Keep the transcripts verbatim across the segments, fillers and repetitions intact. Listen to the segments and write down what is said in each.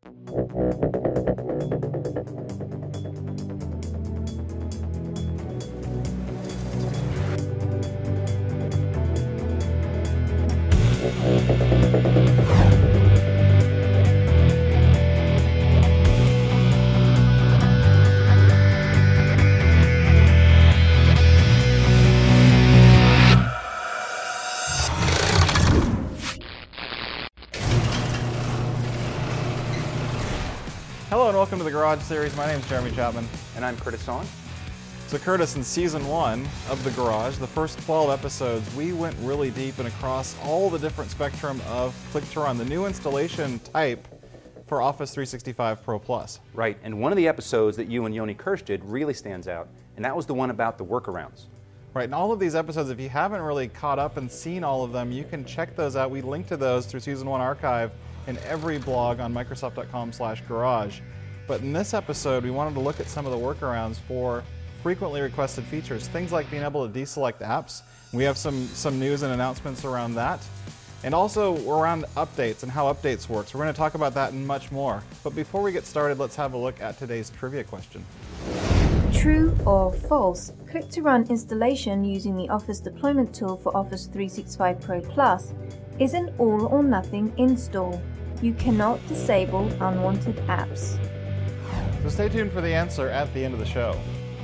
Hello and welcome to the Garage Series. My name is Jeremy Chapman. And I'm Curtis Owen. So Curtis, in season one of The Garage, the first twelve episodes, we went really deep and across all the different spectrum of Click to Run, the new installation type for Office three sixty-five Pro Plus. Right, and one of the episodes that you and Yoni Kirsch did really stands out, and that was the one about the workarounds. Right, and all of these episodes, if you haven't really caught up and seen all of them, you can check those out. We link to those through season one archive in every blog on Microsoft dot com slash garage. But in this episode, we wanted to look at some of the workarounds for frequently requested features, things like being able to deselect apps. We have some, some news and announcements around that. And also around updates and how updates work. So we're going to talk about that and much more. But before we get started, let's have a look at today's trivia question. True or false? Click to Run installation using the Office Deployment Tool for Office three sixty-five Pro Plus is an all or nothing install. You cannot disable unwanted apps. So stay tuned for the answer at the end of the show.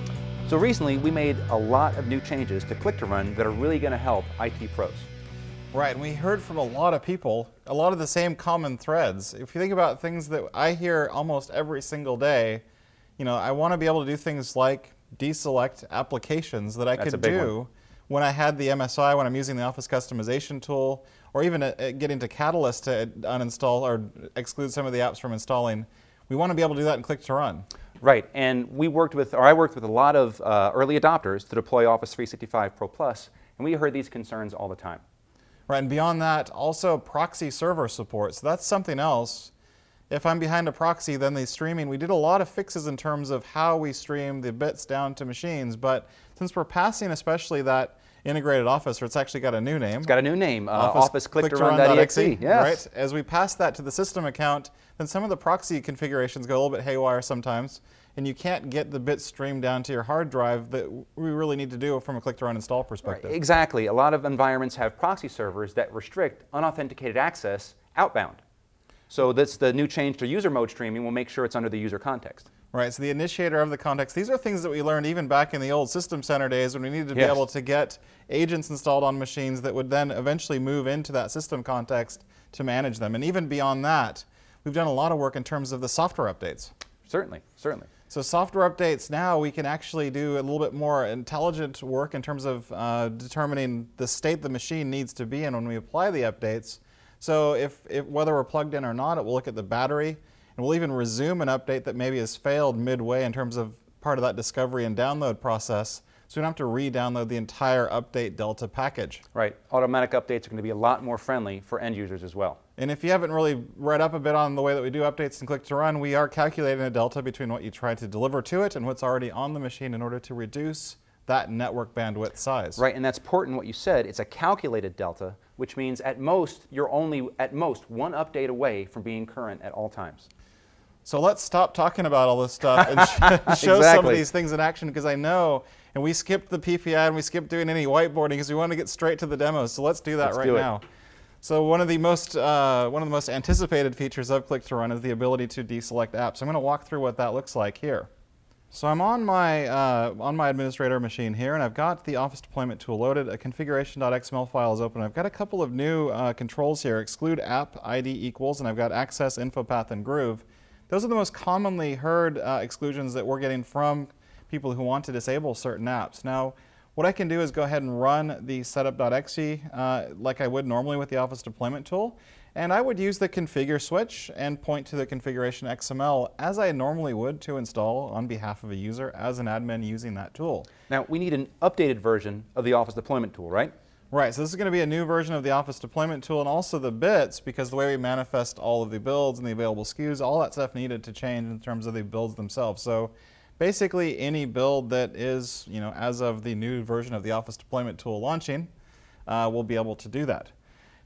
So recently, we made a lot of new changes to Click to Run that are really going to help I T pros. Right, and we heard from a lot of people, a lot of the same common threads. If you think about things that I hear almost every single day, you know, I want to be able to do things like deselect applications that I That's could a big do one. when I had the M S I, when I'm using the Office customization tool, or even uh, getting to Catalyst to uninstall or exclude some of the apps from installing. We want to be able to do that in Click to Run. Right, and we worked with, or I worked with a lot of uh, early adopters to deploy Office three sixty-five Pro Plus, and we heard these concerns all the time. Right, and beyond that, also proxy server support. So that's something else. If I'm behind a proxy, then the streaming, we did a lot of fixes in terms of how we stream the bits down to machines, but since we're passing especially that integrated Office, or it's actually got a new name. It's got a new name, uh, Office, Office Click to Run dot E X E. Yes. Right, as we pass that to the system account, then some of the proxy configurations go a little bit haywire sometimes, and you can't get the bits streamed down to your hard drive that we really need to do from a Click to Run install perspective. Right, exactly. A lot of environments have proxy servers that restrict unauthenticated access outbound. So that's the new change to user mode streaming will make sure it's under the user context. Right, so the initiator of the context, these are things that we learned even back in the old System Center days when we needed to Yes. be able to get agents installed on machines that would then eventually move into that system context to manage them. And even beyond that, we've done a lot of work in terms of the software updates. Certainly, certainly. So software updates now, we can actually do a little bit more intelligent work in terms of uh, determining the state the machine needs to be in when we apply the updates. So if, if whether we're plugged in or not, it will look at the battery, and we'll even resume an update that maybe has failed midway in terms of part of that discovery and download process, so we don't have to re-download the entire update Delta package. Right. Automatic updates are going to be a lot more friendly for end users as well. And if you haven't really read up a bit on the way that we do updates in Click to Run, we are calculating a delta between what you try to deliver to it and what's already on the machine in order to reduce that network bandwidth size. Right, and that's important what you said. It's a calculated delta, which means at most, you're only at most one update away from being current at all times. So let's stop talking about all this stuff and sh show Exactly. some of these things in action, because I know, and we skipped the P P I and we skipped doing any whiteboarding because we want to get straight to the demos. So let's do that Let's right do it. now. So one of the most uh, one of the most anticipated features of Click to Run is the ability to deselect apps. I'm going to walk through what that looks like here. So I'm on my uh, on my administrator machine here, and I've got the Office Deployment Tool loaded. A configuration dot X M L file is open. I've got a couple of new uh, controls here: exclude app I D equals, and I've got access, info path, and groove. Those are the most commonly heard uh, exclusions that we're getting from people who want to disable certain apps. Now, what I can do is go ahead and run the setup dot E X E uh, like I would normally with the Office Deployment Tool. And I would use the configure switch and point to the configuration X M L as I normally would to install on behalf of a user as an admin using that tool. Now, we need an updated version of the Office Deployment Tool, right? Right, so this is going to be a new version of the Office Deployment Tool, and also the bits, because the way we manifest all of the builds and the available S K Us, all that stuff needed to change in terms of the builds themselves. So basically any build that is, you know, as of the new version of the Office Deployment Tool launching, uh, will be able to do that.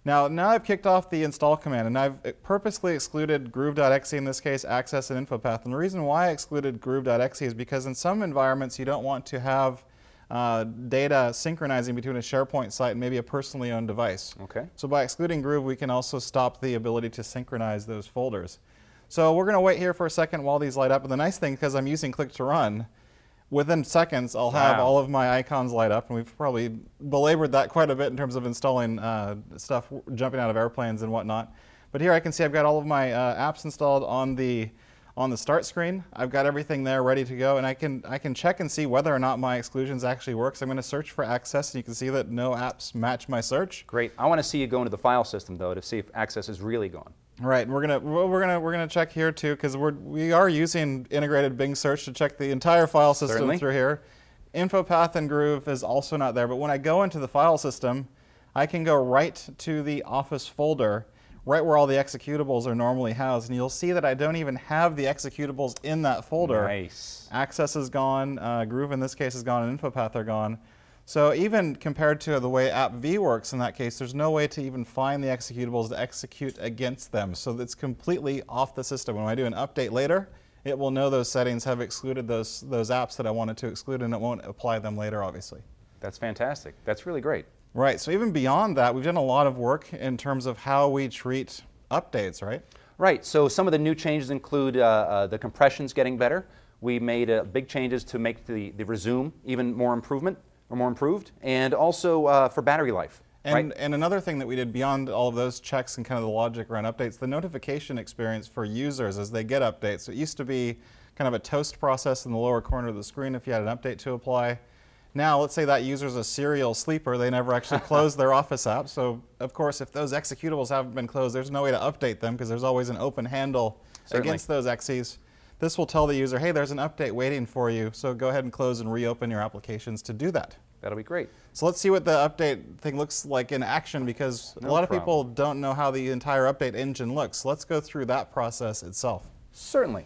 Now, now I've kicked off the install command, and I've purposely excluded groove.exe in this case, access and InfoPath. And the reason why I excluded groove.exe is because in some environments you don't want to have uh, data synchronizing between a SharePoint site and maybe a personally owned device. Okay. So by excluding Groove, we can also stop the ability to synchronize those folders. So we're going to wait here for a second while these light up. And the nice thing, because I'm using Click to Run, within seconds, I'll have Wow. all of my icons light up, and we've probably belabored that quite a bit in terms of installing uh, stuff jumping out of airplanes and whatnot. But here I can see I've got all of my uh, apps installed on the on the start screen. I've got everything there ready to go, and I can I can check and see whether or not my exclusions actually work. So I'm going to search for access, and you can see that no apps match my search. Great. I want to see you go into the file system though to see if access is really gone. Right, and we're gonna well, we're gonna we're gonna check here too, because we're we are using integrated Bing search to check the entire file system Certainly. through here. InfoPath and Groove is also not there, but when I go into the file system, I can go right to the Office folder, right where all the executables are normally housed, and you'll see that I don't even have the executables in that folder. Nice. Access is gone, uh, Groove in this case is gone, and InfoPath are gone. So even compared to the way AppV works in that case, there's no way to even find the executables to execute against them. So it's completely off the system. When I do an update later, it will know those settings have excluded those, those apps that I wanted to exclude, and it won't apply them later, obviously. That's fantastic. That's really great. Right, so even beyond that, we've done a lot of work in terms of how we treat updates, right? Right, so some of the new changes include uh, uh, the compressions getting better. We made uh, big changes to make the, the resume even more improvement, or more improved, and also uh, for battery life. And, right? and another thing that we did beyond all of those checks and kind of the logic around updates, the notification experience for users as they get updates. So it used to be kind of a toast process in the lower corner of the screen if you had an update to apply. Now, let's say that user's a serial sleeper, they never actually close their Office app. So, of course, if those executables haven't been closed, there's no way to update them because there's always an open handle Certainly. against those E X Es. This will tell the user, hey, there's an update waiting for you, so go ahead and close and reopen your applications to do that. That'll be great. So let's see what the update thing looks like in action, because No a lot of problem. people don't know how the entire update engine looks. Let's go through that process itself. Certainly.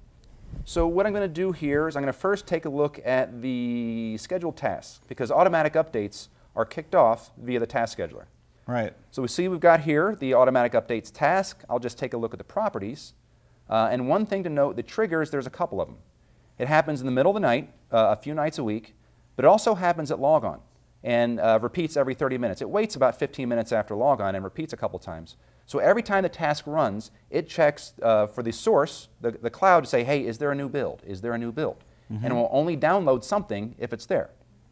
So what I'm going to do here is I'm going to first take a look at the scheduled tasks, because automatic updates are kicked off via the task scheduler. Right. So we see we've got here the automatic updates task. I'll just take a look at the properties. Uh, and one thing to note, the triggers, there's a couple of them. It happens in the middle of the night, uh, a few nights a week, but it also happens at logon and uh, repeats every thirty minutes. It waits about fifteen minutes after logon and repeats a couple times. So every time the task runs, it checks uh, for the source, the, the cloud, to say, hey, is there a new build? Is there a new build? Mm-hmm. And it will only download something if it's there.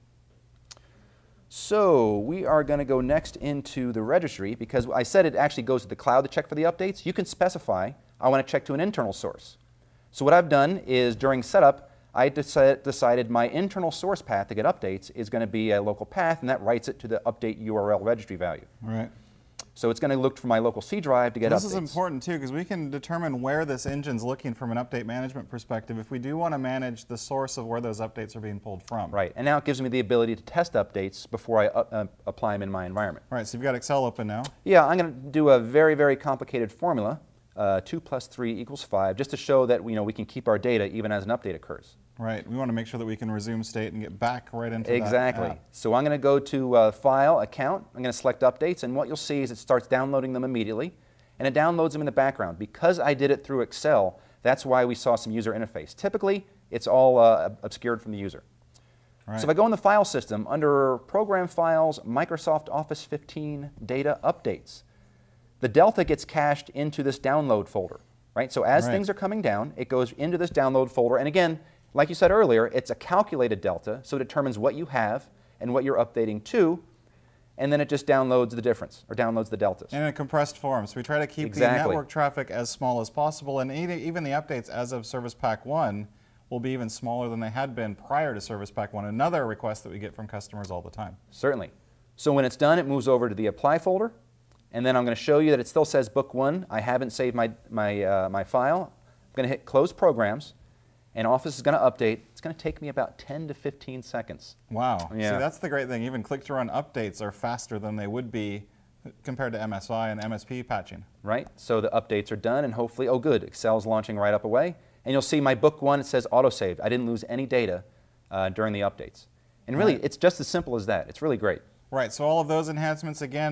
So we are going to go next into the registry, because I said it actually goes to the cloud to check for the updates. You can specify, I want to check to an internal source. So what I've done is during setup, I deci- decided my internal source path to get updates is going to be a local path, and that writes it to the update U R L registry value. Right. So it's going to look for my local C drive to get This updates. is important too, because we can determine where this engine's looking from an update management perspective if we do want to manage the source of where those updates are being pulled from. Right, and now it gives me the ability to test updates before I uh, uh, apply them in my environment. Right, so you've got Excel open now. Yeah, I'm going to do a very, very complicated formula. Uh, two plus three equals five, just to show that you know, we can keep our data even as an update occurs. Right, we want to make sure that we can resume state and get back right into Exactly. that app. So I'm going to go to uh, File, Account. I'm going to select Updates, and what you'll see is it starts downloading them immediately, and it downloads them in the background. Because I did it through Excel, that's why we saw some user interface. Typically, it's all uh, obscured from the user. Right. So if I go in the File system, under Program Files, Microsoft Office fifteen Data Updates, the Delta gets cached into this download folder. Right? So as Right. things are coming down, it goes into this download folder, and again, like you said earlier, it's a calculated delta, so it determines what you have and what you're updating to, and then it just downloads the difference, or downloads the deltas. In a compressed form. So we try to keep Exactly. the network traffic as small as possible, and even the updates as of Service Pack one will be even smaller than they had been prior to Service Pack one. Another request that we get from customers all the time. Certainly. So when it's done, it moves over to the Apply folder, and then I'm going to show you that it still says Book one. I haven't saved my, my, uh, my file. I'm going to hit Close Programs, and Office is going to update. It's going to take me about ten to fifteen seconds. Wow. Yeah. See, that's the great thing. Even click-to-run updates are faster than they would be compared to M S I and M S P patching. Right? So the updates are done, and hopefully, oh good, Excel's launching right up away. And you'll see my Book one, it says autosaved. I didn't lose any data uh, during the updates. And really, Right. it's just as simple as that. It's really great. Right, so all of those enhancements, again,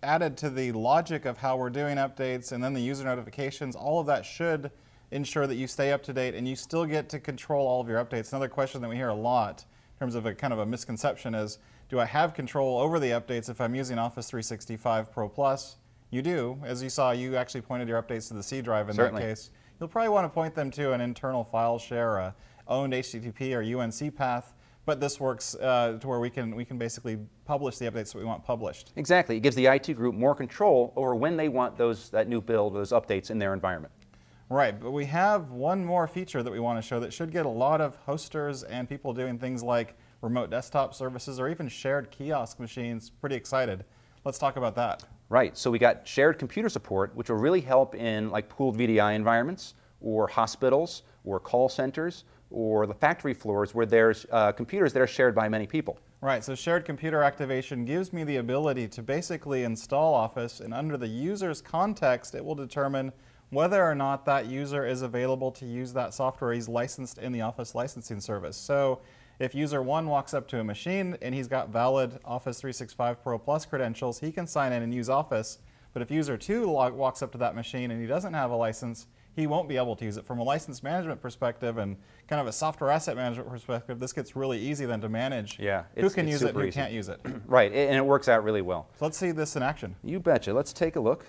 added to the logic of how we're doing updates and then the user notifications. All of that should ensure that you stay up to date and you still get to control all of your updates. Another question that we hear a lot in terms of a kind of a misconception is, do I have control over the updates if I'm using Office three sixty-five Pro Plus? You do. As you saw, you actually pointed your updates to the C drive in Certainly. that case. You'll probably want to point them to an internal file share, a owned H T T P or U N C path, but this works uh, to where we can, we can basically publish the updates that we want published. Exactly. It gives the I T group more control over when they want those, that new build, those updates in their environment. Right, but we have one more feature that we want to show that should get a lot of hosters and people doing things like remote desktop services or even shared kiosk machines pretty excited. Let's talk about that. Right, so we got shared computer support, which will really help in like pooled V D I environments or hospitals or call centers or the factory floors where there's uh, computers that are shared by many people. Right, so shared computer activation gives me the ability to basically install Office, and under the user's context, it will determine whether or not that user is available to use that software he's licensed in the Office licensing service. So if user one walks up to a machine and he's got valid Office three sixty-five Pro Plus credentials, he can sign in and use Office. But if user two log walks up to that machine and he doesn't have a license, he won't be able to use it. From a license management perspective and kind of a software asset management perspective, this gets really easy then to manage Yeah, who it's- can it's use it and super who easy. can't use it. Right, and it works out really well. So let's see this in action. You betcha. Let's take a look.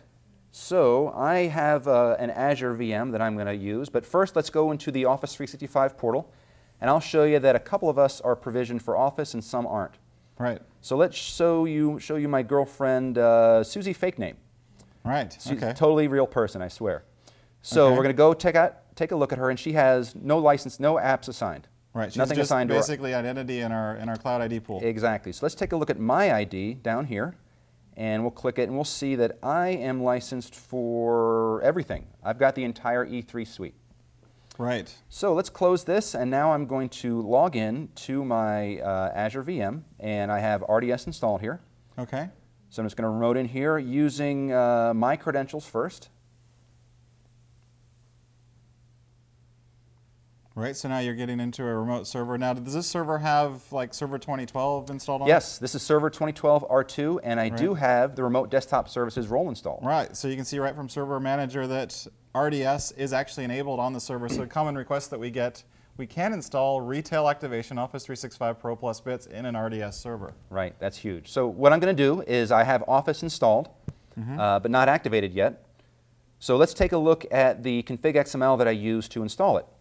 So I have uh, an Azure V M that I'm going to use, but first let's go into the Office three sixty-five portal, and I'll show you that a couple of us are provisioned for Office and some aren't. Right, So let's show you, show you my girlfriend, uh, Susie Fake Name. right, She's okay. a totally real person, I swear. So Okay. we're going to go take, out, take a look at her, and she has no license, no apps assigned. Right, she's Nothing just assigned to her. basically identity in our, in our Cloud I D pool. Exactly. So let's take a look at my I D down here, and we'll click it, and we'll see that I am licensed for everything. I've got the entire E three suite. Right, So let's close this, and now I'm going to log in to my uh, Azure V M, and I have R D S installed here. okay. So I'm just going to remote in here using uh, my credentials first. Right, so now you're getting into a remote server. Now, does this server have like Server twenty twelve installed on Yes, this is Server twenty twelve R two, and I do Right. have the Remote Desktop Services role installed. it? Right, so you can see right from Server Manager that R D S is actually enabled on the server. So a common request that we get, we can install retail activation Office three sixty-five Pro Plus bits in an R D S server. Right, that's huge. So what I'm going to do is I have Office installed, uh, but not activated yet. So let's take a look at the config X M L that I used to install it.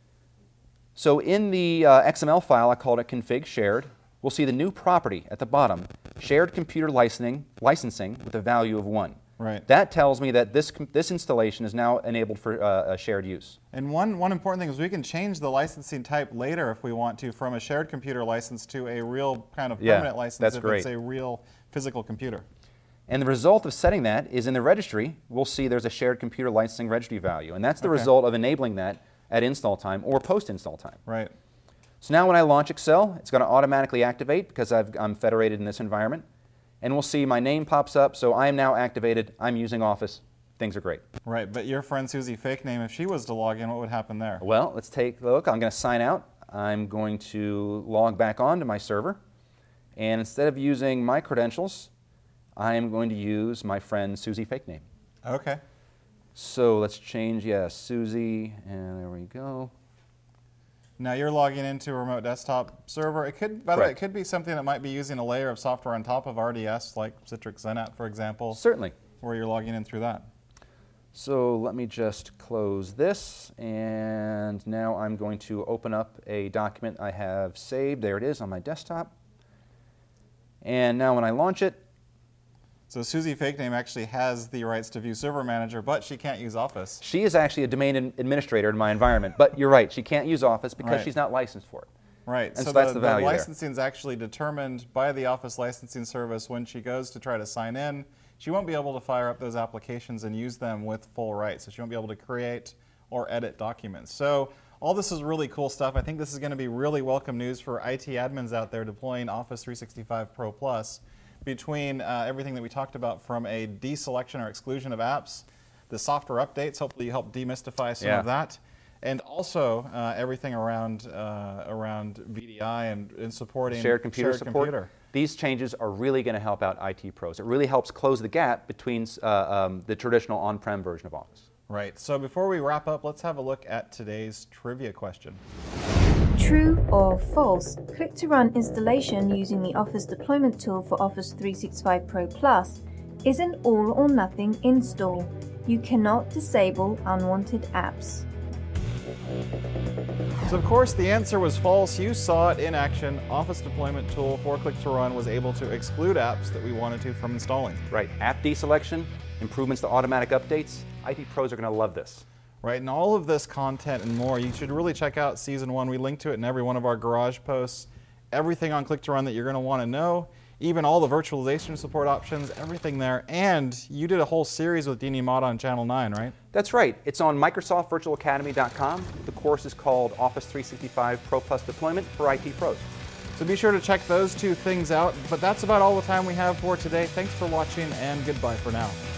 So in the uh, X M L file, I called it config shared. We'll see the new property at the bottom, shared computer licensing, licensing with a value of one. Right. That tells me that this, com- this installation is now enabled for uh, a shared use. And one, one important thing is we can change the licensing type later if we want to, from a shared computer license to a real kind of Yeah, permanent license that's if great. it's a real physical computer. And the result of setting that is in the registry, we'll see there's a shared computer licensing registry value. And that's the Okay. result of enabling that at install time or post-install time. Right. So now when I launch Excel, it's going to automatically activate because I've, I'm federated in this environment. And we'll see my name pops up, so I am now activated. I'm using Office. Things are great. Right, but your friend Susie Fake Name, if she was to log in, what would happen there? Well, let's take a look. I'm going to sign out. I'm going to log back on to my server. And instead of using my credentials, I am going to use my friend Susie Fake Name. Okay. So let's change, yeah, Susie, and there we go. Now you're logging into a remote desktop server. It could, by the way, it Correct. could be something that might be using a layer of software on top of R D S, like Citrix Zenat, for example, Certainly. where you're logging in through that. So let me just close this, and now I'm going to open up a document I have saved. There it is on my desktop. And now when I launch it, So Susie Fake Name actually has the rights to view Server Manager, but she can't use Office. she is actually a domain ad- administrator in my environment. But you're right, she can't use Office because Right. she's not licensed for it. Right. And so so that's the, the value there. licensing is actually determined by the Office licensing service when she goes to try to sign in. She won't be able to fire up those applications and use them with full rights. So she won't be able to create or edit documents. So all this is really cool stuff. I think this is going to be really welcome news for I T admins out there deploying Office three sixty-five Pro Plus. Between uh, everything that we talked about from a deselection or exclusion of apps, the software updates, hopefully you help demystify some Yeah. of that, and also uh, everything around uh, around V D I and, and supporting Shared computer support. computer. These changes are really going to help out I T pros. It really helps close the gap between uh, um, the traditional on-prem version of Office. Right. So before we wrap up, let's have a look at today's trivia question. True or false? Click to run installation using the Office deployment tool for Office three sixty-five Pro Plus is an all or nothing install. You cannot disable unwanted apps. So of course the answer was false. You saw it in action. Office deployment tool for Click to Run was able to exclude apps that we wanted to from installing. Right. App deselection, improvements to automatic updates. I T pros are going to love this. Right, and all of this content and more, you should really check out Season one. We link to it in every one of our garage posts. Everything on Click to Run that you're going to want to know, even all the virtualization support options, everything there. And you did a whole series with Dini Mata on Channel nine, right? That's right. It's on Microsoft Virtual Academy dot com. The course is called Office three sixty-five Pro Plus Deployment for I T pros. So be sure to check those two things out. But that's about all the time we have for today. Thanks for watching, and goodbye for now.